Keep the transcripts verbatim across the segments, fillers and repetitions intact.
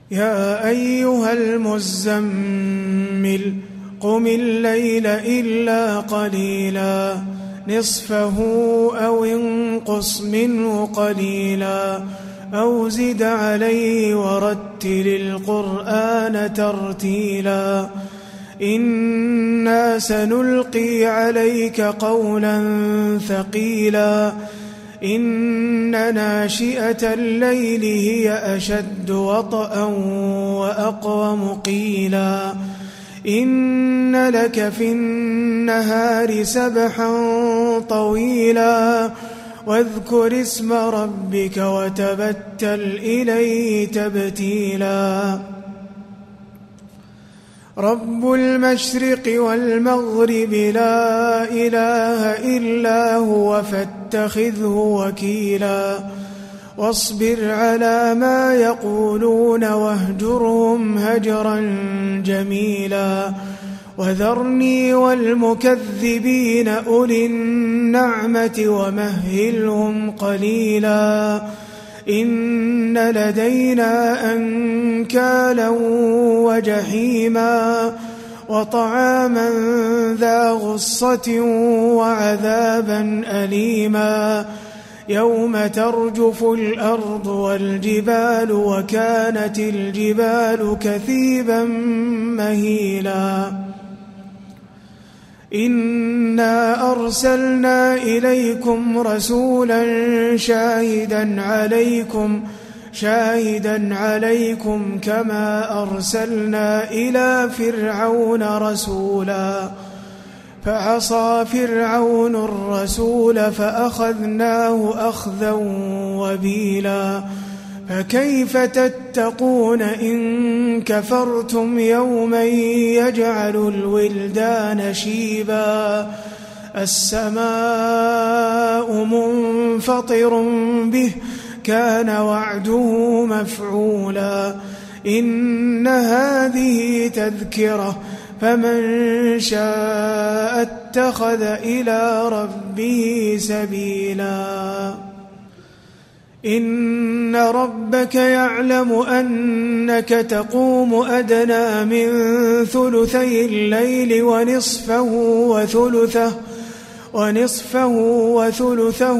يا أيها المزمل قم الليل إلا قليلا نصفه أو انقص منه قليلا أو زد عليه ورتل القرآن ترتيلا إنا سنلقي عليك قولا ثقيلا إن ناشئة الليل هي أشد وطئا وأقوم قيلا إن لك في النهار سبحا طويلا واذكر اسم ربك وتبتل إليه تبتيلا رب المشرق والمغرب لا إله إلا هو فاتخذه وكيلا واصبر على ما يقولون واهجرهم هجرا جميلا وذرني والمكذبين أولي النعمة ومهلهم قليلا إن لدينا أنكالا وجحيما وطعاما ذا غصة وعذابا أليما يوم ترجف الأرض والجبال وكانت الجبال كثيبا مهيلا إنا أرسلنا إليكم رسولا شاهدا عليكم شاهدا عليكم كما أرسلنا إلى فرعون رسولا فعصى فرعون الرسول فأخذناه أخذا وبيلا فكيف تتقون إن كفرتم يوما يجعل الولدان شيبا السماء منفطر به كان وعده مفعولا إن هذه تذكرة فمن شاء اتخذ إلى ربه سبيلا إن ربك يعلم أنك تقوم أدنى من ثلثي الليل ونصفه وثلثه ونصفه وثلثه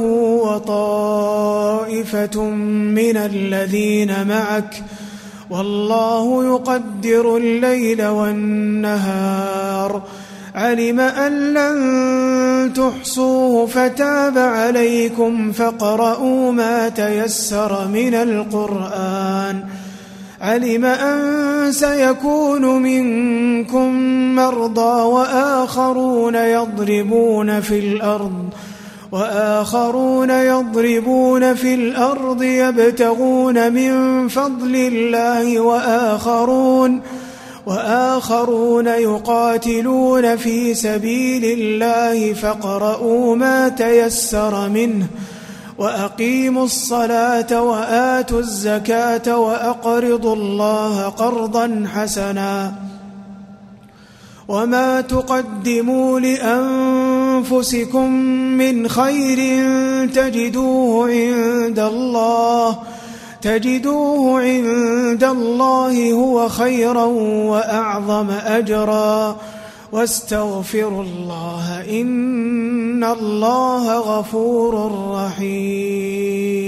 وطائفة من الذين معك والله يقدر الليل والنهار علم أن لن تحصوه فتاب عليكم فاقرؤوا ما تيسر من القرآن علم أن سيكون منكم مرضى وآخرون يضربون في الأرض وآخرون يضربون في الأرض يبتغون من فضل الله وآخرون وآخرون يقاتلون في سبيل الله فاقرؤوا ما تيسر منه وأقيموا الصلاة وآتوا الزكاة وأقرضوا الله قرضا حسنا وما تقدموا لأنفسكم من خير تجدوه عند الله تجدوه عند الله هو خيرا وأعظم أجرا واستغفروا الله إن الله غفور رحيم